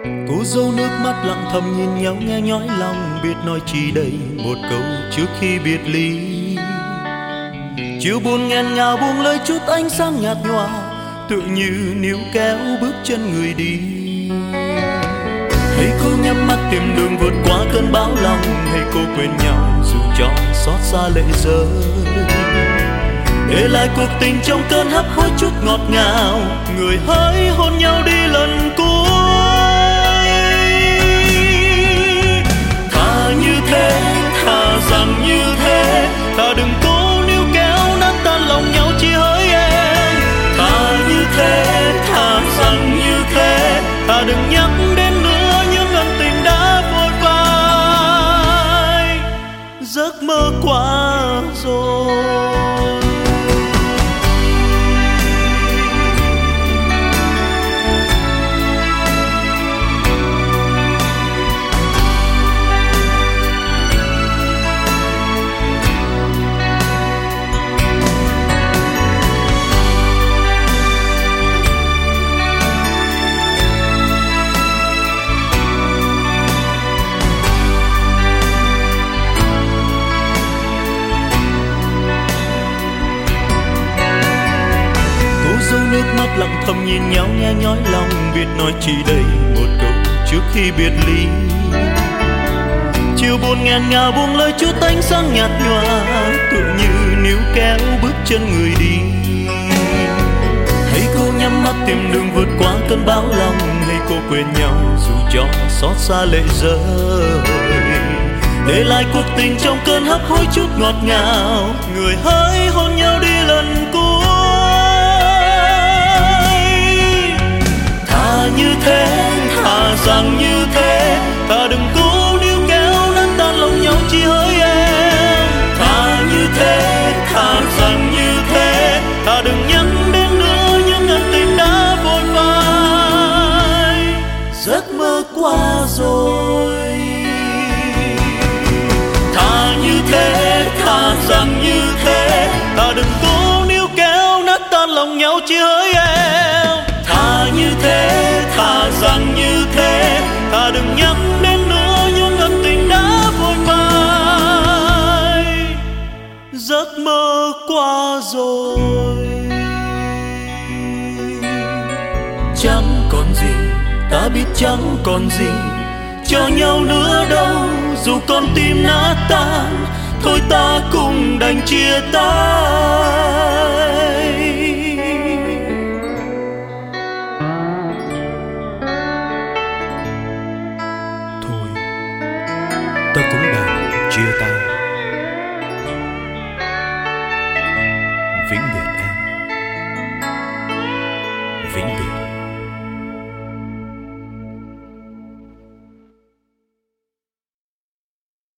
Cô dâu nước mắt lặng thầm nhìn nhau nghe nhói lòng, biết nói chi đây một câu trước khi biệt ly. Chiều buồn nghẹn ngào buông lơi chút ánh sáng nhạt nhòa, tựa như níu kéo bước chân người đi. Hay cô nhắm mắt tìm đường vượt qua cơn bão lòng, hay cô quên nhau dù cho xót xa lệ rơi, để lại cuộc tình trong cơn hấp hối chút ngọt ngào, người hỡi hôn nhau đi lần cuối. Thà như thế, thà rằng như thế, thà đừng cố níu kéo nát tan lòng nhau chỉ hỡi em. Thà như thế, thà rằng như thế, thà đừng nhắc đến nữa những ân tình đã vội phai, giấc mơ qua rồi. Dấu nước mắt lặng thầm nhìn nhau nghe nhói lòng, biết nói chi đây một câu trước khi biệt ly. Chiều buồn nghẹn ngào buông lơi chút ánh sáng nhạt nhòa, tựa như níu kéo bước chân người đi. Hay cô nhắm mắt tìm đường vượt qua cơn bão lòng, hay cô quên nhau dù cho xót xa lệ rơi, để lại cuộc tình trong cơn hấp hối chút ngọt ngào, người hỡi hôn nhau đi lần cuối. Thà như thế, thà rằng như thế, thà đừng cố níu kéo nát tan lòng nhau chỉ hỡi em. Thà như thế, thà rằng như thế, thà đừng nhắc đến nữa những ân tình đã vội phai, giấc mơ qua rồi. Thà như thế, thà rằng như thế, thà đừng cố níu kéo nát tan lòng nhau chỉ hỡi em. Thà như thế, thà rằng như thế, thà đừng nhắc đến nữa những ân tình đã vội phai, giấc mơ qua rồi. Chẳng còn gì, ta biết chẳng còn gì cho nhau nữa đâu, dù con tim nát tan, thôi ta cùng đành chia tay.